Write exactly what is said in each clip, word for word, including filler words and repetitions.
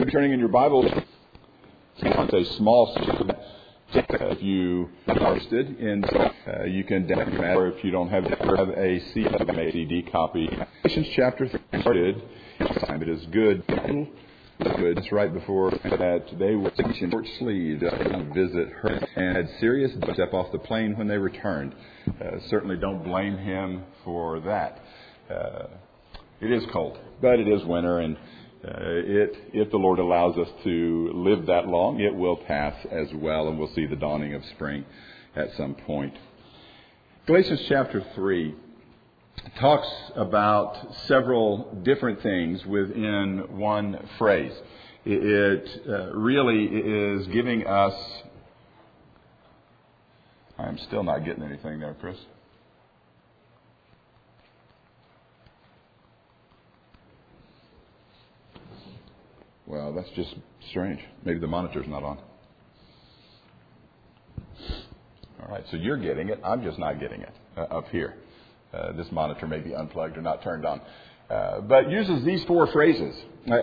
If you're turning in your Bible, it's a small student. If you are interested in, uh, you can download it, or if you don't have, have a C D copy. Galatians chapter three started. It is good. Good. It's right before that they were in short sleeves to visit her and had serious step off the plane when they returned. Uh, certainly don't blame him for that. Uh, it is cold, but it is winter, and uh, it, if the Lord allows us to live that long, it will pass as well, and we'll see the dawning of spring at some point. Galatians chapter three talks about several different things within one phrase. It uh, really is giving us... I'm still not getting anything there, Chris. Well, that's just strange. Maybe the monitor's not on. All right, so you're getting it. I'm just not getting it uh, up here. Uh, this monitor may be unplugged or not turned on. Uh, but uses these four phrases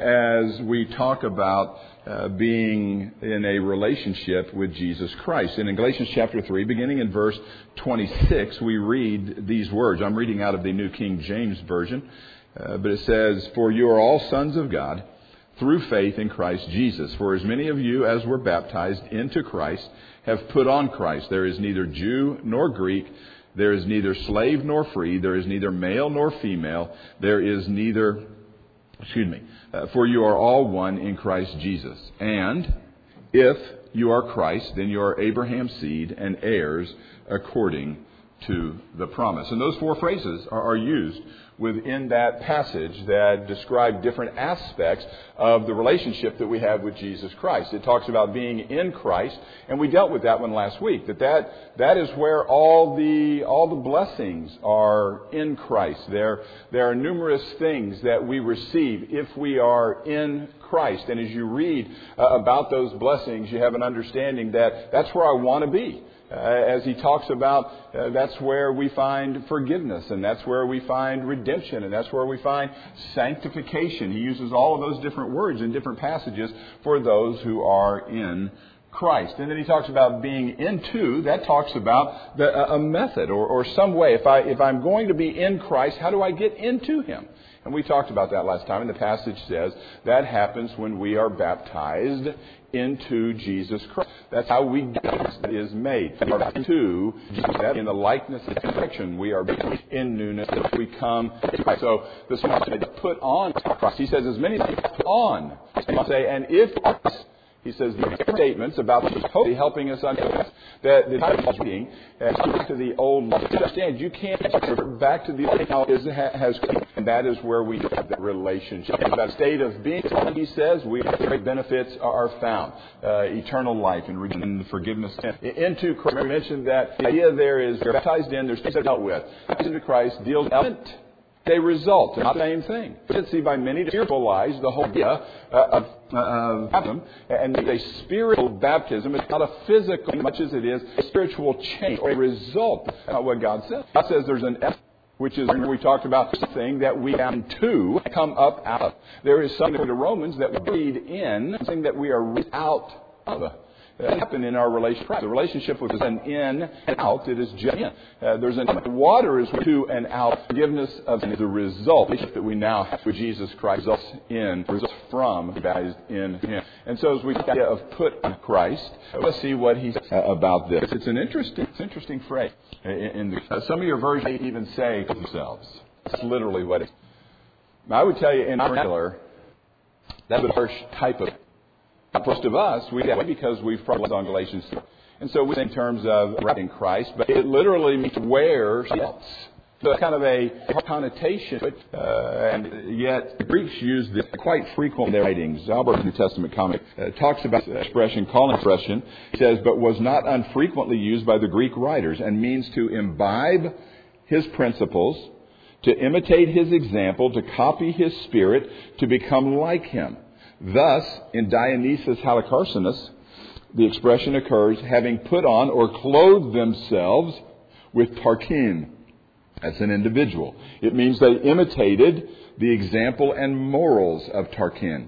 as we talk about uh, being in a relationship with Jesus Christ. And in Galatians chapter three, beginning in verse twenty-six, we read these words. I'm reading out of the New King James Version. Uh, but it says, "For you are all sons of God through faith in Christ Jesus. For as many of you as were baptized into Christ have put on Christ. There is neither Jew nor Greek. There is neither slave nor free. There is neither male nor female. There is neither, excuse me, uh, for you are all one in Christ Jesus. And if you are Christ, then you are Abraham's seed and heirs according to the promise." And those four phrases are, are used within that passage that describe different aspects of the relationship that we have with Jesus Christ. It talks about being in Christ, and we dealt with that one last week, that that, that is where all the all the blessings are in Christ. There, there are numerous things that we receive if we are in Christ. And as you read uh, about those blessings, you have an understanding that that's where I want to be. Uh, as he talks about, uh, that's where we find forgiveness, and that's where we find redemption, and that's where we find sanctification. He uses all of those different words in different passages for those who are in Christ. And then he talks about being into. That talks about the, a method or, or some way. If I if I'm going to be in Christ, how do I get into Him? And we talked about that last time. And the passage says that happens when we are baptized into Jesus Christ. That's how we get is made. We are to Jesus in the likeness and perfection. We are in newness. We come to Christ. So this one is put on Christ. He says, as many as put on. Say, and if he says these statements about the helping us understand that the time of being back to the old. Understand, you can't revert back to the old. Now is has and that is where we have that relationship. That state of being, he says, we great benefits are found, uh, eternal life and and forgiveness. Into Christ, we mentioned that the idea there is you're baptized in. There's things dealt with. Into Christ deals element. They result in the same thing. You can see by many to spiritualize the whole idea uh, of uh, baptism, and a spiritual baptism is not a physical, much as it is a spiritual change or a result. That's not what God says. God says there's an F, which is when we talked about something that we have to come up out of. There is something in the Romans that we read in, something that we are out of. That happen in our relationship. The relationship with an in and out. It is just in. Uh, there's an water is to and out. Forgiveness of the result that we now have with Jesus Christ results in, results from, baptized in Him. And so as we think of put on Christ, let's see what He says about this. It's an interesting, it's an interesting phrase. In, in the, uh, some of your versions even say themselves. That's literally what it is. Now, I would tell you in particular, that's a harsh type of. Most of us, we do because we've probably on Galatians three. And so we think in terms of in Christ, but it literally means where else. So it's kind of a connotation. Uh, and yet the Greeks use this quite frequently in their writings. Albert's New Testament comment uh, talks about the expression, calling expression. He says, but was not unfrequently used by the Greek writers and means to imbibe His principles, to imitate His example, to copy His spirit, to become like Him. Thus, in Dionysius Halicarnassus, the expression occurs, having put on or clothed themselves with Tarquin as an individual. It means they imitated the example and morals of Tarquin.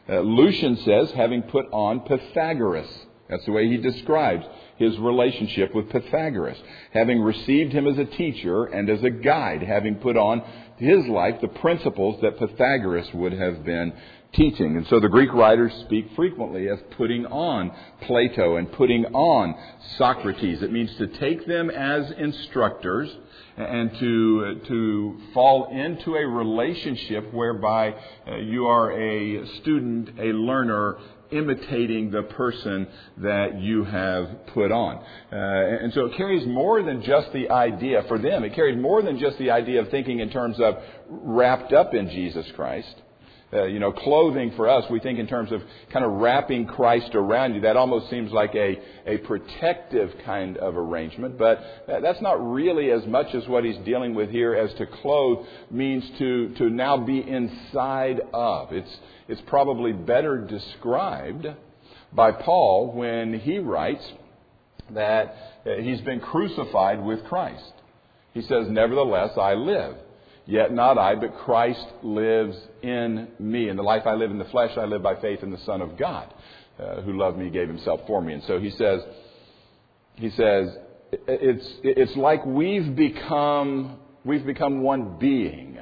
Uh, Lucian says, having put on Pythagoras. That's the way he describes his relationship with Pythagoras. Having received him as a teacher and as a guide, having put on his life the principles that Pythagoras would have been teaching. And so the Greek writers speak frequently of putting on Plato and putting on Socrates. It means to take them as instructors and to to fall into a relationship whereby uh, you are a student, a learner, imitating the person that you have put on. Uh, and so it carries more than just the idea, for them, it carried more than just the idea of thinking in terms of wrapped up in Jesus Christ. Uh, you know, clothing for us, we think in terms of kind of wrapping Christ around you. That almost seems like a, a protective kind of arrangement, but that's not really as much as what he's dealing with here as to clothe means to, to now be inside of. It's, it's probably better described by Paul when he writes that he's been crucified with Christ. He says, "Nevertheless, I live. Yet not I, but Christ lives in me. And the life I live in the flesh, I live by faith in the Son of God, uh, who loved me, gave himself for me." And so he says, he says, it's it's like we've become we've become one being.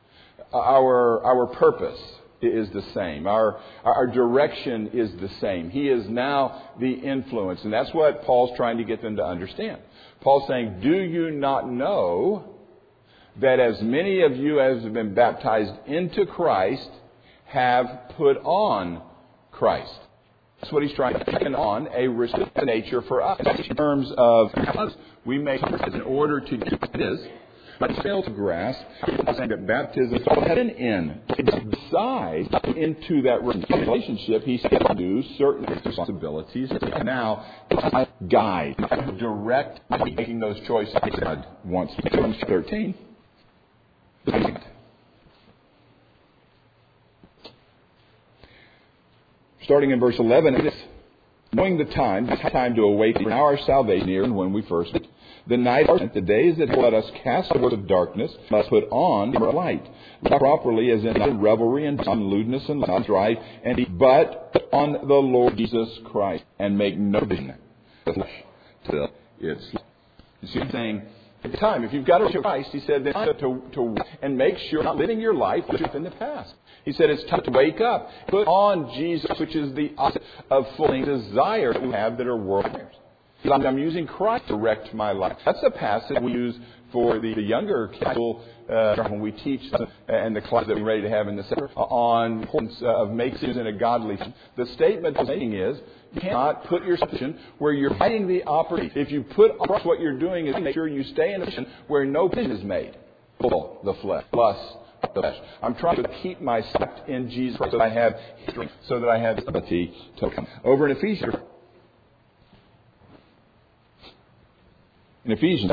Our our purpose is the same. Our our direction is the same. He is now the influence, and that's what Paul's trying to get them to understand. Paul's saying, "Do you not know that as many of you as have been baptized into Christ have put on Christ?" That's what he's trying to take on, a reciprocal nature for us. In terms of we make in order to do this, but fail to grasp that baptism had an end. Besides, into that relationship, he said to do certain responsibilities. Now, guide, direct, making those choices. God wants to. thirteen. Starting in verse eleven, it is, "Knowing the time, the time to await now our salvation near, and when we first the night, the days that let us cast forth of darkness, must put on light, properly as in revelry and lewdness and strife, and but on the Lord Jesus Christ, and make no vision till it's." You see what I'm saying? At the time, if you've got to Christ, he said, then to, to and make sure you're not living your life in the past. He said it's time to wake up, put on Jesus, which is the opposite of fulfilling desire that we have that are worldly. I'm using Christ to direct my life. That's the passage we use for the, the younger people uh, when we teach and the class that we're ready to have in the center on the importance of making decisions in a godly. The statement I'm making is, you cannot put yourself in a position where you're fighting the opportunity. If you put across what you're doing is make sure you stay in a position where no decision is made. The flesh, plus the flesh. I'm trying to keep myself in Jesus so that I have strength, so that I have the ability to come. Over in Ephesians, in Ephesians,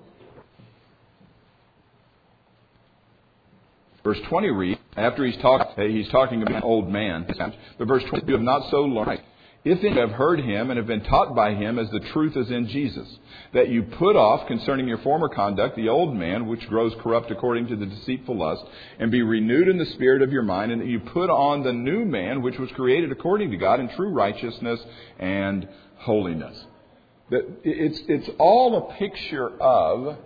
verse twenty reads, after he's talking, he's talking about an old man, but verse twenty, "You have not so learned, if you have heard him and have been taught by him as the truth is in Jesus, that you put off concerning your former conduct the old man, which grows corrupt according to the deceitful lust, and be renewed in the spirit of your mind, and that you put on the new man, which was created according to God in true righteousness and holiness." That it's it's all a picture of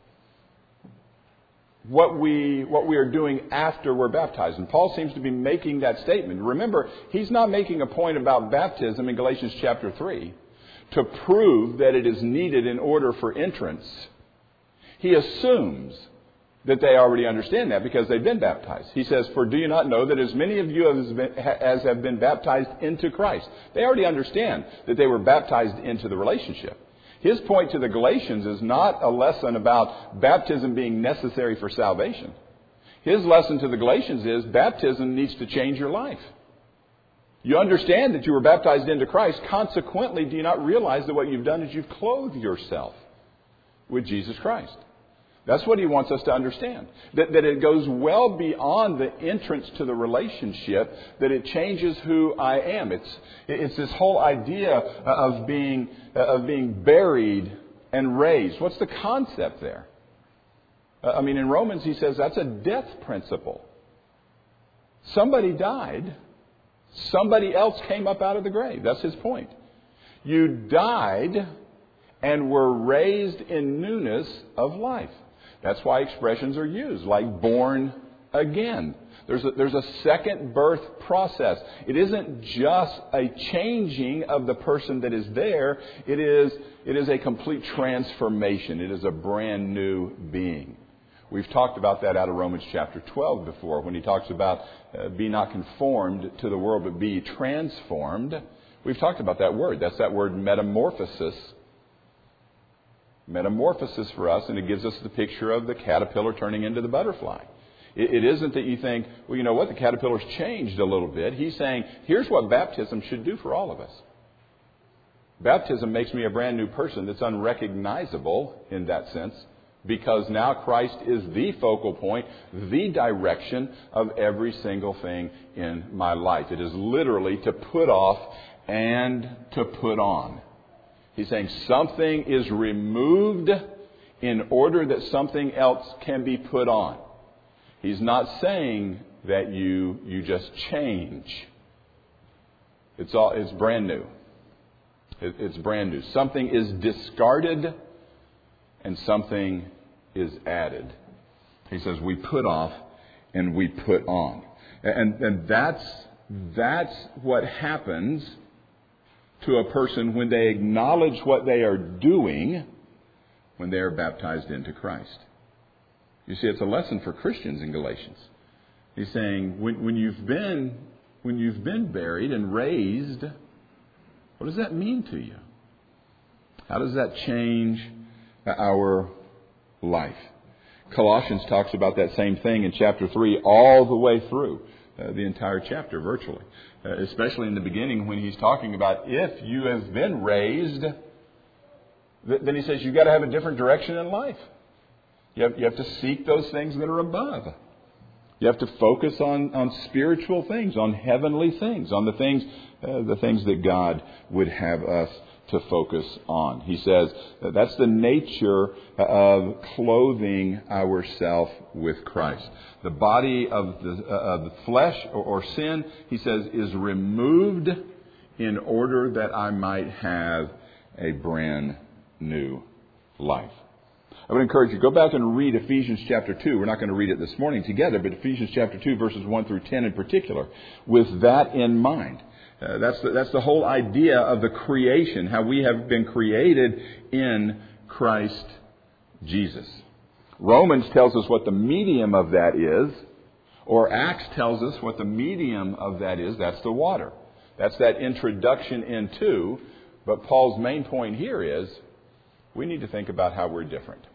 what we what we are doing after we're baptized. And Paul seems to be making that statement. Remember, he's not making a point about baptism in Galatians chapter three to prove that it is needed in order for entrance. He assumes that they already understand that because they've been baptized. He says, "For do you not know that as many of you as, been, as have been baptized into Christ?" They already understand that they were baptized into the relationship. His point to the Galatians is not a lesson about baptism being necessary for salvation. His lesson to the Galatians is baptism needs to change your life. You understand that you were baptized into Christ. Consequently, do you not realize that what you've done is you've clothed yourself with Jesus Christ? That's what he wants us to understand. That, that it goes well beyond the entrance to the relationship, that it changes who I am. It's, it's this whole idea of being, of being buried and raised. What's the concept there? I mean, in Romans he says that's a death principle. Somebody died. Somebody else came up out of the grave. That's his point. You died and were raised in newness of life. That's why expressions are used, like born again. There's a, there's a second birth process. It isn't just a changing of the person that is there. It is, it is a complete transformation. It is a brand new being. We've talked about that out of Romans chapter twelve before, when he talks about uh, be not conformed to the world, but be transformed. We've talked about that word. That's that word metamorphosis. Metamorphosis for us, and it gives us the picture of the caterpillar turning into the butterfly. It, it isn't that you think, well, you know what, the caterpillar's changed a little bit. He's saying, here's what baptism should do for all of us. Baptism makes me a brand new person that's unrecognizable in that sense, because now Christ is the focal point, the direction of every single thing in my life. It is literally to put off and to put on. He's saying something is removed in order that something else can be put on. He's not saying that you you just change. It's all it's brand new. It, it's brand new. Something is discarded and something is added. He says we put off and we put on. And, and that's that's what happens to a person when they acknowledge what they are doing when they are baptized into Christ. You see, it's a lesson for Christians in Galatians. He's saying when, when you've been when you've been buried and raised, what does that mean to you? How does that change our life? Colossians talks about that same thing in chapter three all the way through. Uh, the entire chapter, virtually. Uh, especially in the beginning when he's talking about if you have been raised, th- then he says you've got to have a different direction in life. You have, you have to seek those things that are above. You have to focus on, on spiritual things, on heavenly things, on the things, uh, the things that God would have us to focus on. He says that that's the nature of clothing ourselves with Christ. The body of the, uh, of the flesh or, or sin, he says, is removed in order that I might have a brand new life. I would encourage you, go back and read Ephesians chapter two. We're not going to read it this morning together, but Ephesians chapter two, verses one through ten in particular, with that in mind. Uh, that's, the, that's the whole idea of the creation, how we have been created in Christ Jesus. Romans tells us what the medium of that is, or Acts tells us what the medium of that is. That's the water. That's that introduction into. But Paul's main point here is we need to think about how we're different,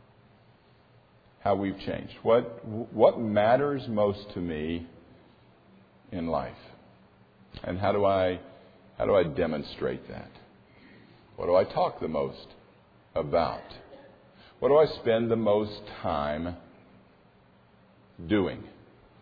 how we've changed. What, what matters most to me in life? And how do I how do I demonstrate that? What do I talk the most about? What do I spend the most time doing?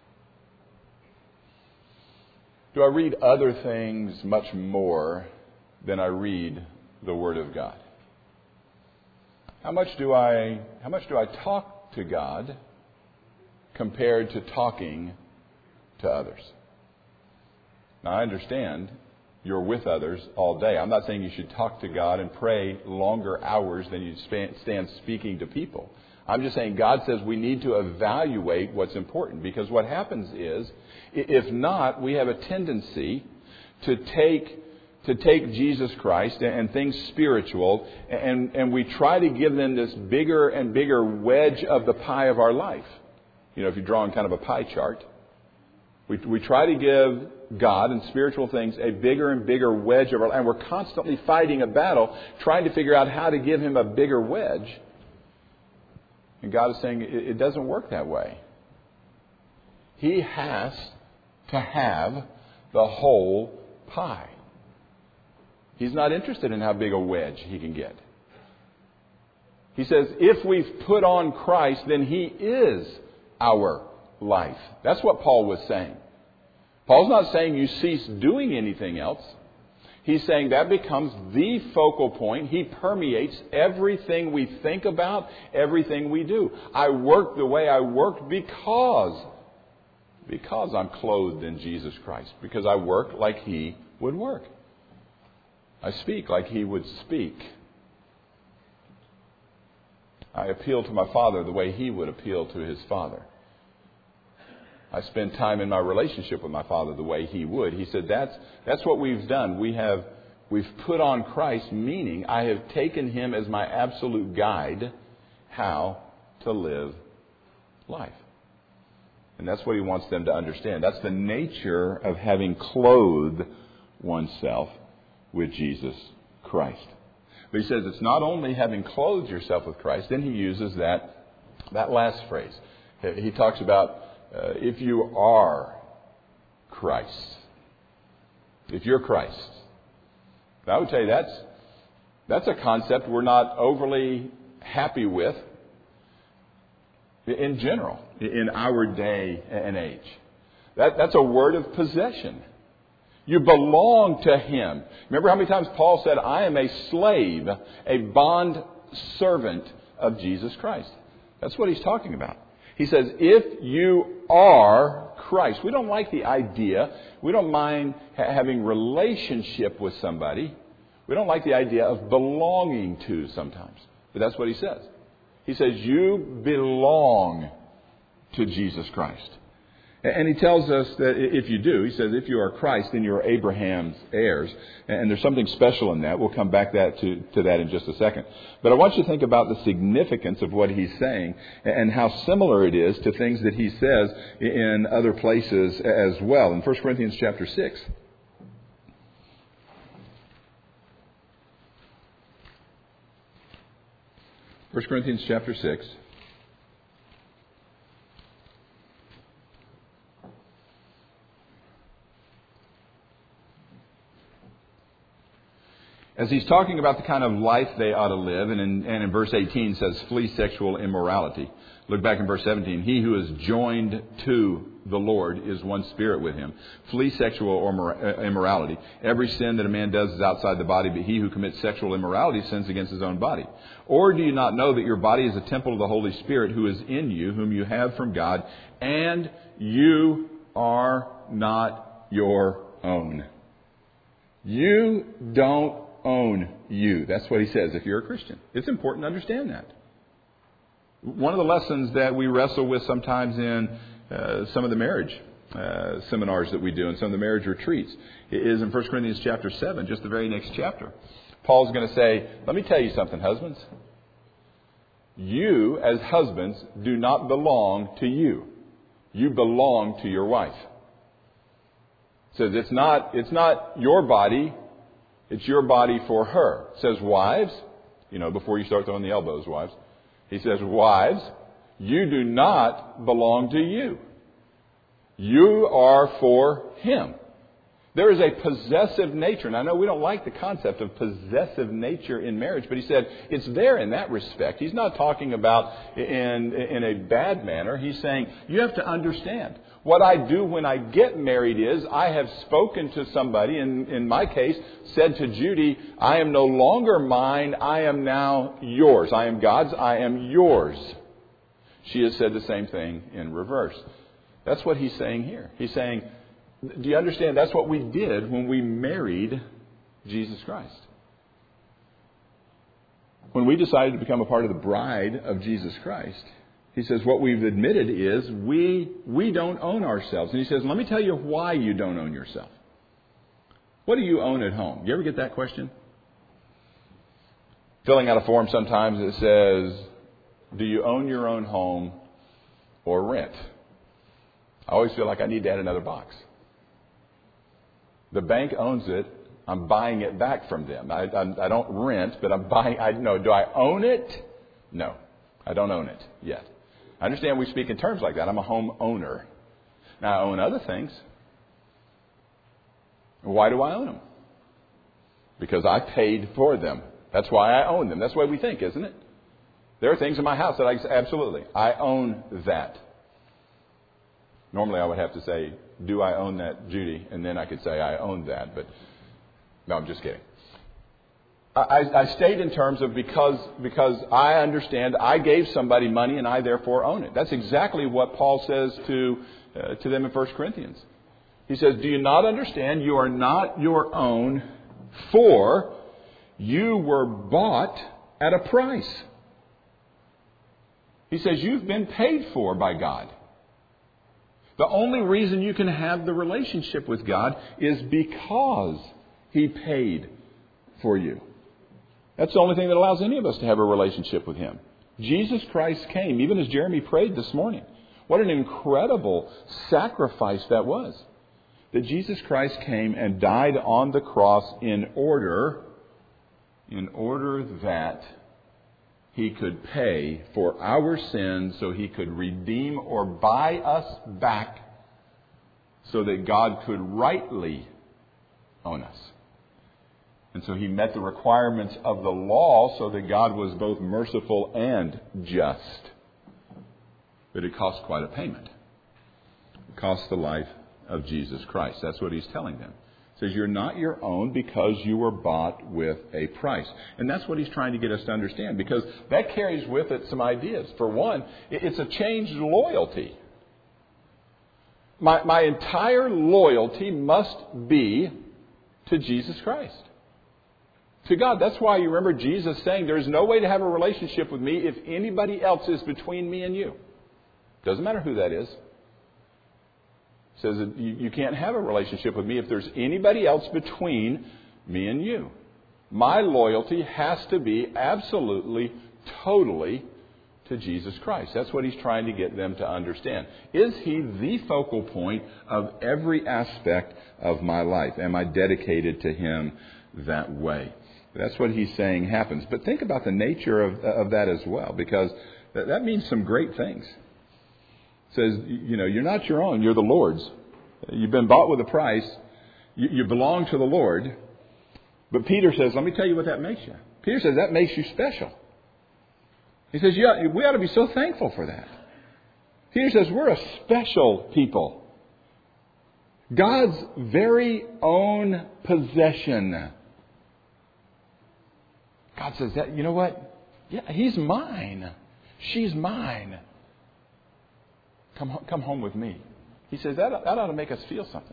Do I read other things much more than I read the Word of God? How much do I how much do I talk to God compared to talking to others? Now, I understand you're with others all day. I'm not saying you should talk to God and pray longer hours than you stand speaking to people. I'm just saying God says we need to evaluate what's important, because what happens is, if not, we have a tendency to take to take Jesus Christ and things spiritual, and, and we try to give them this bigger and bigger wedge of the pie of our life. You know, if you're drawing kind of a pie chart, we, we try to give God and spiritual things a bigger and bigger wedge of our life, and we're constantly fighting a battle trying to figure out how to give Him a bigger wedge. And God is saying it, it doesn't work that way. He has to have the whole pie. He's not interested in how big a wedge He can get. He says if we've put on Christ, then He is our life. That's what Paul was saying. Paul's not saying you cease doing anything else. He's saying that becomes the focal point. He permeates everything we think about, everything we do. I work the way I work because, Because I'm clothed in Jesus Christ. Because I work like He would work. I speak like He would speak. I appeal to my Father the way He would appeal to His Father. I spend time in my relationship with my Father the way He would. He said that's that's what we've done. We have we've put on Christ, meaning I have taken Him as my absolute guide how to live life. And that's what He wants them to understand. That's the nature of having clothed oneself with Jesus Christ. But He says it's not only having clothed yourself with Christ. Then He uses that that last phrase. He talks about uh, if you are Christ. If you're Christ. I would tell you that's that's a concept we're not overly happy with in general, in our day and age. That, that's a word of possession. You belong to Him. Remember how many times Paul said, I am a slave, a bond servant of Jesus Christ. That's what he's talking about. He says, if you are Christ. We don't like the idea. We don't mind ha- having relationship with somebody. We don't like the idea of belonging to sometimes. But that's what he says. He says, you belong to Jesus Christ. And he tells us that if you do, he says, if you are Christ, then you are Abraham's heirs. And there's something special in that. We'll come back that to, to that in just a second. But I want you to think about the significance of what he's saying and how similar it is to things that he says in other places as well. In First Corinthians chapter six. First Corinthians chapter six. As he's talking about the kind of life they ought to live, and in, and in verse eighteen says, flee sexual immorality. Look back in verse seventeen. He who is joined to the Lord is one spirit with Him. Flee sexual immorality. Every sin that a man does is outside the body, but he who commits sexual immorality sins against his own body. Or do you not know that your body is a temple of the Holy Spirit who is in you, whom you have from God, and you are not your own? You don't own you. That's what he says if you're a Christian. It's important to understand that. One of the lessons that we wrestle with sometimes in uh, some of the marriage uh, seminars that we do and some of the marriage retreats is in First Corinthians chapter seven, just the very next chapter. Paul's going to say, let me tell you something, husbands. You, as husbands, do not belong to you. You belong to your wife. It says it's not, it's not your body. It's your body for her. It says, wives, you know, before you start throwing the elbows, wives. He says, wives, you do not belong to you. You are for Him. There is a possessive nature. And I know we don't like the concept of possessive nature in marriage, but he said it's there in that respect. He's not talking about in, in a bad manner. He's saying you have to understand. What I do when I get married is I have spoken to somebody, and in my case, said to Judy, I am no longer mine, I am now yours. I am God's, I am yours. She has said the same thing in reverse. That's what he's saying here. He's saying, do you understand? That's what we did when we married Jesus Christ. When we decided to become a part of the bride of Jesus Christ, he says what we've admitted is we we don't own ourselves. And he says, let me tell you why you don't own yourself. What do you own at home? You ever get that question? Filling out a form sometimes it says, do you own your own home or rent? I always feel like I need to add another box. The bank owns it. I'm buying it back from them. I, I, I don't rent, but I'm buying. I know. Do I own it? No, I don't own it yet. I understand we speak in terms like that. I'm a home owner. Now I own other things. Why do I own them? Because I paid for them. That's why I own them. That's the way we think, isn't it? There are things in my house that I absolutely I own that. Normally I would have to say, do I own that, Judy? And then I could say I own that. But no, I'm just kidding. I, I stayed in terms of because, because I understand I gave somebody money and I therefore own it. That's exactly what Paul says to, uh, to them in First Corinthians. He says, do you not understand you are not your own, for you were bought at a price. He says you've been paid for by God. The only reason you can have the relationship with God is because He paid for you. That's the only thing that allows any of us to have a relationship with Him. Jesus Christ came, even as Jeremy prayed this morning. What an incredible sacrifice that was. That Jesus Christ came and died on the cross in order, in order that He could pay for our sins, so He could redeem or buy us back, so that God could rightly own us. And so He met the requirements of the law so that God was both merciful and just. But it cost quite a payment. It cost the life of Jesus Christ. That's what He's telling them. He says, you're not your own because you were bought with a price. And that's what He's trying to get us to understand, because that carries with it some ideas. For one, it's a changed loyalty. My, my entire loyalty must be to Jesus Christ. To God. That's why you remember Jesus saying, there's no way to have a relationship with me if anybody else is between me and you. Doesn't matter who that is. Says that you, you can't have a relationship with me if there's anybody else between me and you. My loyalty has to be absolutely, totally to Jesus Christ. That's what He's trying to get them to understand. Is He the focal point of every aspect of my life? Am I dedicated to Him that way? That's what He's saying happens. But think about the nature of, of that as well, because that, that means some great things. Says, you know, you're not your own, you're the Lord's. You've been bought with a price. You, you belong to the Lord. But Peter says, let me tell you what that makes you. Peter says, that makes you special. He says, yeah, we ought to be so thankful for that. Peter says, we're a special people. God's very own possession. God says, that, you know what? Yeah, He's mine. She's mine. Come, come home with me. He says that, that ought to make us feel something.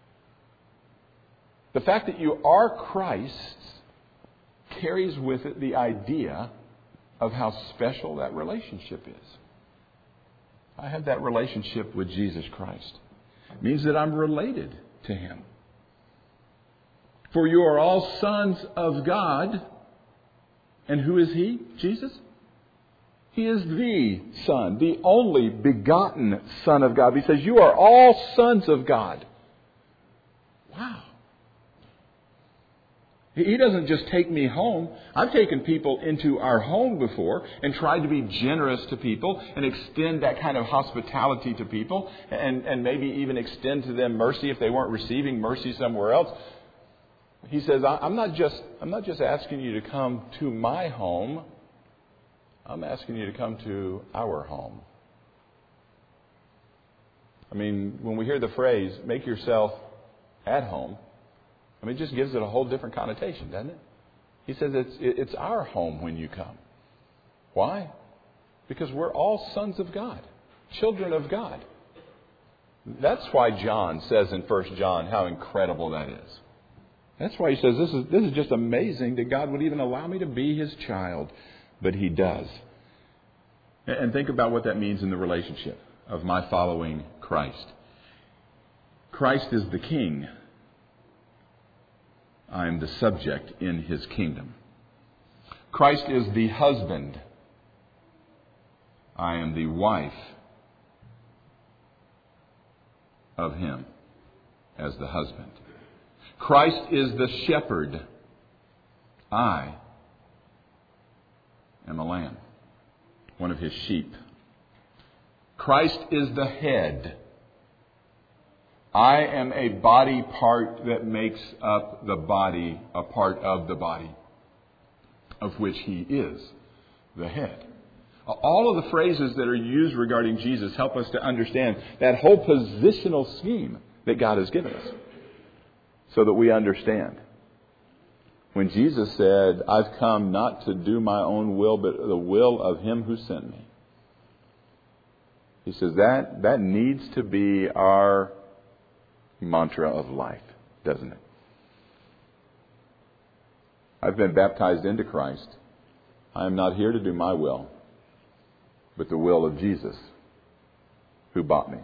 The fact that you are Christ's carries with it the idea of how special that relationship is. I have that relationship with Jesus Christ. It means that I'm related to Him. For you are all sons of God. And who is He? Jesus? He is the Son, the only begotten Son of God. He says, you are all sons of God. Wow. He doesn't just take me home. I've taken people into our home before and tried to be generous to people and extend that kind of hospitality to people and, and maybe even extend to them mercy if they weren't receiving mercy somewhere else. He says, I'm not just, I'm not just asking you to come to my home. I'm asking you to come to our home. I mean, when we hear the phrase, make yourself at home, I mean, it just gives it a whole different connotation, doesn't it? He says it's, it's our home when you come. Why? Because we're all sons of God, children of God. That's why John says in First John how incredible that is. That's why he says this is, this is just amazing that God would even allow me to be His child. But He does. And think about what that means in the relationship of my following Christ. Christ is the King. I am the subject in His kingdom. Christ is the husband. I am the wife of Him as the husband. Christ is the shepherd. I am a lamb, one of His sheep. Christ is the head. I am a body part that makes up the body, a part of the body, of which He is the head. All of the phrases that are used regarding Jesus help us to understand that whole positional scheme that God has given us, so that we understand. when Jesus said, I've come not to do my own will, but the will of Him who sent me. He says that that needs to be our mantra of life, doesn't it? I've been baptized into Christ. I am not here to do my will, but the will of Jesus who bought me.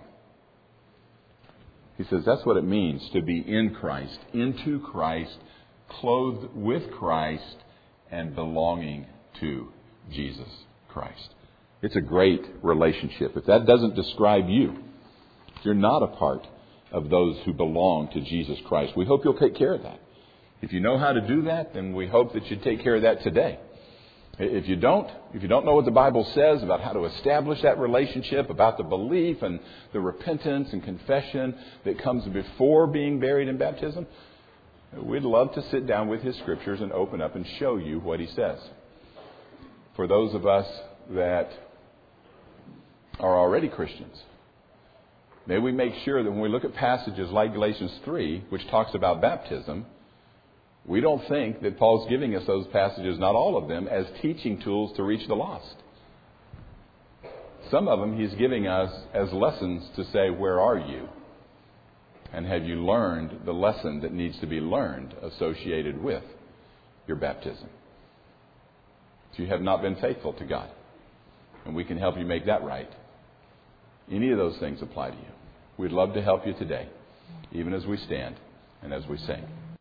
He says that's what it means to be in Christ, into Christ, clothed with Christ, and belonging to Jesus Christ. It's a great relationship. If that doesn't describe you, you're not a part of those who belong to Jesus Christ. We hope you'll take care of that. If you know how to do that, then we hope that you take care of that today. If you don't, if you don't know what the Bible says about how to establish that relationship, about the belief and the repentance and confession that comes before being buried in baptism, we'd love to sit down with His Scriptures and open up and show you what He says. For those of us that are already Christians, may we make sure that when we look at passages like Galatians three, which talks about baptism, we don't think that Paul's giving us those passages, not all of them, as teaching tools to reach the lost. Some of them He's giving us as lessons to say, where are you? And have you learned the lesson that needs to be learned associated with your baptism? If you have not been faithful to God, and we can help you make that right, any of those things apply to you. We'd love to help you today, even as we stand and as we sing.